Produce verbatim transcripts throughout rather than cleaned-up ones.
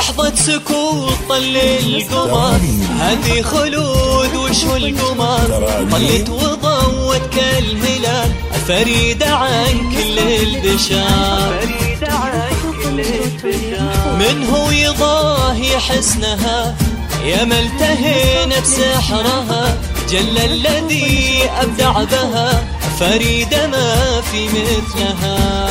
لحظة سكوت طل القمر، هذه خلود وشو القمر، طلت وضوت كالهلال، فريدة عن كل البشر. من هو يضاهي حسنها يا ملتهن بسحرها، جل الذي أبدع بها، فريدة ما في مثلها.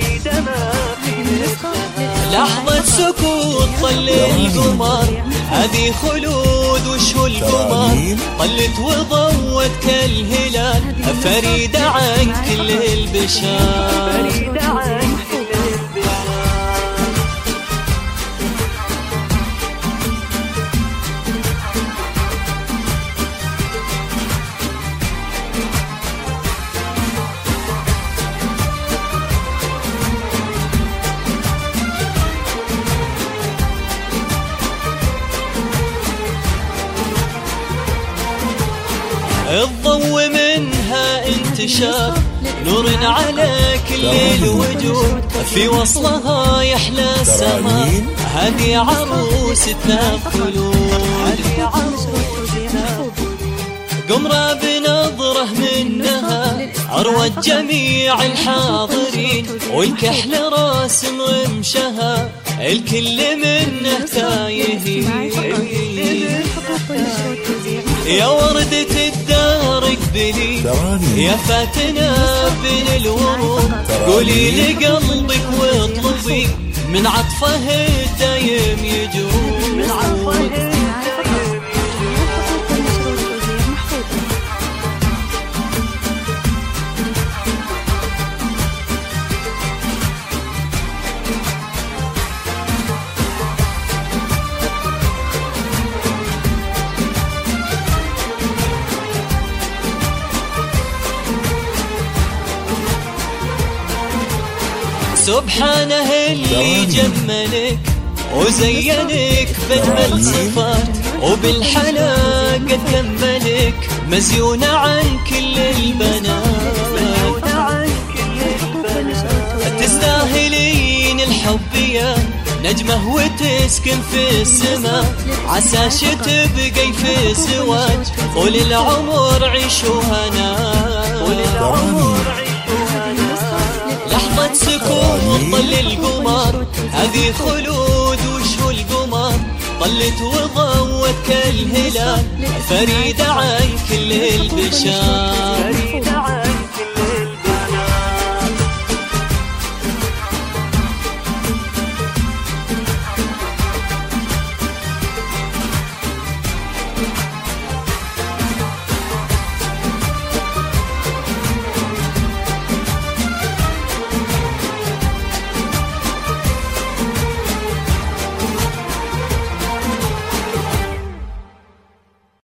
لحظة سكوت طل القمر، هذه خلود وشو القمر، طلت وضوت كالهلال، فريدة عن كل البشر. الضوء منها انتشار، نور على كل الوجود، في وصلها يحلى السماء، هذه عروستنا خلود. قمرة بنظرة منها عروة جميع الحاضرين، والكحل راسم رمشها، الكل منه تايهين. يا وردة الدار اقبلي، يا فاتنة بين الورود، قولي لقلبك واطلبي، من عطفه الدايم يجود. سبحانه اللي جملك وزينك بأجمل صفات، وبالحلا قد كملك، مزيونة عن كل البنات. تستاهلين الحب يا نجمة وتسكن في السماء، عساش تبقي في زواج، طول العمر عيشوا هنا. لحظة سكوت طل القمر، هذه خلود وشو القمر، طلت وضوت كالهلال، فريدة عن كل البشر.